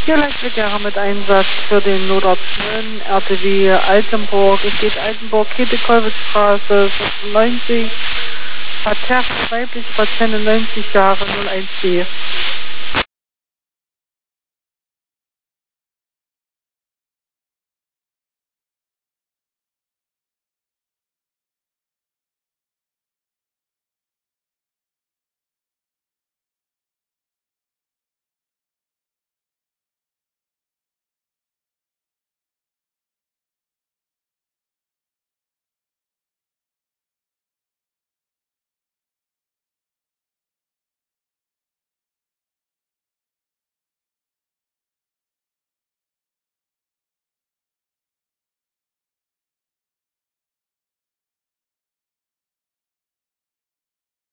Hier Leitverkehr mit Einsatz für den Notarzt Mölln, RTW Altenburg. Es geht Altenburg, Käthe-Kollwitz-Straße 96, Parterre, weibliche Patientin 90 Jahre 01B.